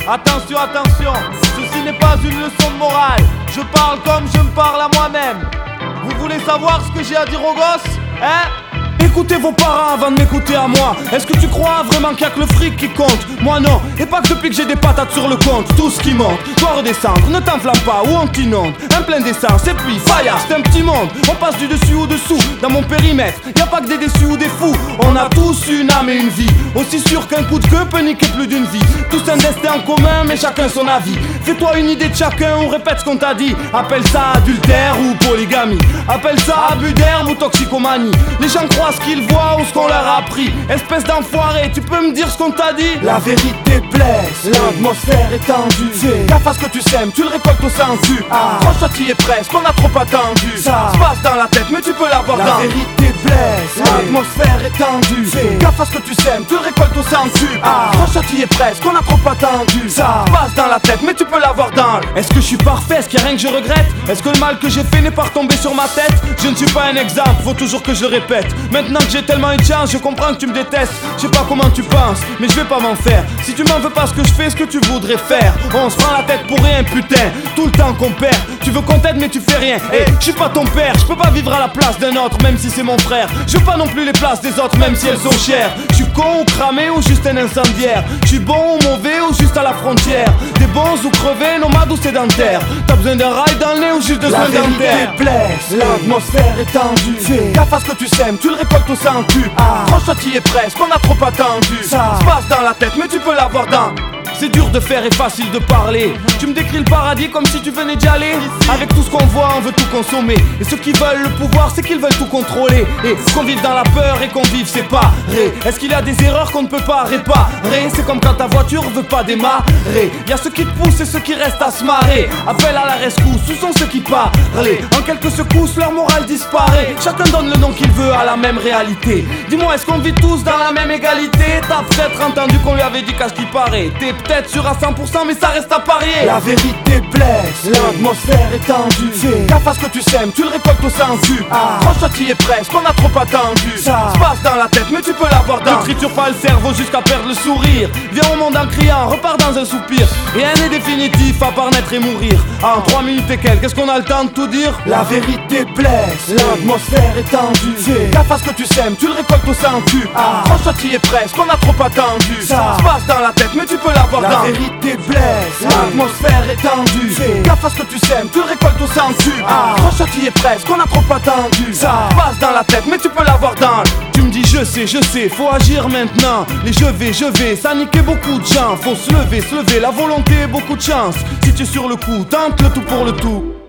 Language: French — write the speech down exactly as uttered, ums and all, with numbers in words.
Attention, attention, ceci n'est pas une leçon de morale. Je parle comme je me parle à moi-même. Vous voulez savoir ce que j'ai à dire aux gosses? Hein? Écoutez vos parents avant de m'écouter à moi. Est-ce que tu crois vraiment qu'il y a que le fric qui compte? Moi non, et pas que depuis que j'ai des patates sur le compte. Tout ce qui monte, doit redescendre, ne t'enflamme pas ou on t'inonde. Un plein d'essence et puis fire, c'est un petit monde. On passe du dessus au dessous, dans mon périmètre y a pas que des déçus ou des fous. On a tous une âme et une vie, aussi sûr qu'un coup de queue peut niquer plus d'une vie. Tous un destin en commun mais chacun son avis. Fais-toi une idée de chacun ou répète ce qu'on t'a dit. Appelle ça adultère ou polygamie, appelle ça abus d'herbe ou toxicomanie. Les gens croient ce qu'ils voient ou ce qu'on leur a appris. Espèce d'enfoiré, tu peux me dire ce qu'on t'a dit? La vérité blesse, l'atmosphère est tendue. Fais gaffe à ce que tu sèmes, tu le récoltes au sensu. Ah, franchement t'y es presque, on a trop attendu. Ça se passe dans la tête mais tu peux l'avoir dans. La vérité blesse, l'atmosphère est tendue. Fais gaffe à ce que tu sèmes, tu le récoltes au sensu. Ah, franchement t'y es presque, on a trop attendu. Ça se passe dans la tête mais tu peux l'avoir dans. Est-ce que je suis parfait? Est-ce qu'il y a rien que je regrette? Est-ce que le mal que j'ai fait n'est pas retombé sur ma tête? Je ne suis pas un exemple, faut toujours que je le répète. Maintenant que j'ai tellement une chance, je comprends que tu me détestes. Je sais pas comment tu penses, mais je vais pas m'en faire. Si tu m'en veux pas ce que je fais, ce que tu voudrais faire. On se prend la tête pour rien, putain. Tout le temps qu'on perd, tu veux qu'on t'aide mais tu fais rien. Eh, hey, je suis pas ton père, je peux pas vivre à la place d'un autre, même si c'est mon frère. Je veux pas non plus les places des autres, même si elles sont chères. Je suis con ou cramé ou juste un incendiaire. Je suis bon ou mauvais ou juste à la frontière. Des bons ou crevés, nomades ou sédentaires. T'as besoin d'un rail dans le nez ou juste de soins dentaires? La vérité blesse, l'atmosphère est tendue. Fais gaffe à ce que tu sèmes, tu le récoltes au sensu. Ah, franchement t'y es presque, on a trop attendu. Ça se passe dans la tête mais tu peux l'avoir dans. C'est dur de faire et facile de parler. Tu me décris le paradis comme si tu venais d'y aller. Avec tout ce qu'on voit, on veut tout consommer. Et ceux qui veulent le pouvoir, c'est qu'ils veulent tout contrôler. Et qu'on vive dans la peur et qu'on vive séparés. Est-ce qu'il y a des erreurs qu'on ne peut pas réparer? C'est comme quand ta voiture veut pas démarrer. Y a ceux qui te poussent et ceux qui restent à se marrer. Appel à la rescousse, où sont ceux qui parlent? En quelques secousses, leur morale disparaît. Chacun donne le nom qu'il veut à la même réalité. Dis-moi, est-ce qu'on vit tous dans la même égalité? T'as peut-être entendu qu'on lui avait dit qu'à ce qu'il paraît. T'es peut-être sûr à cent pour cent mais ça reste à parier. La vérité blesse, l'atmosphère est tendue. Fais gaffe à ce que tu sèmes, tu le récoltes au sensu. Ah, franchement t'y es presque, on a trop attendu. Ça se passe dans la tête mais tu peux l'avoir dans. Ne triture pas le cerveau jusqu'à perdre le sourire. Viens au monde en criant, repars dans un soupir. Rien n'est définitif à part naître et mourir. En trois minutes et quelques, est-ce qu'on a le temps de tout dire? La vérité blesse, l'atmosphère est tendue. Fais gaffe à ce que tu sèmes, tu le récoltes au sensu. Ah, franchement t'y es presque, on a trop attendu. Ça se passe dans la tête mais tu peux l'avoir dans. La vérité blesse, l'atmosphère est tendue. Fais gaffe à ce que tu sèmes, tu le récoltes au sensu. Ah, franchement t'y es presque, on a trop attendu. Ça passe dans la tête mais tu peux l'avoir dans. Tu me dis je sais, je sais, faut agir maintenant. Les je vais, je vais, ça niquait beaucoup de gens. Faut se lever, se lever, la volonté, beaucoup de chance. Si tu es sur le coup, tente le tout pour le tout.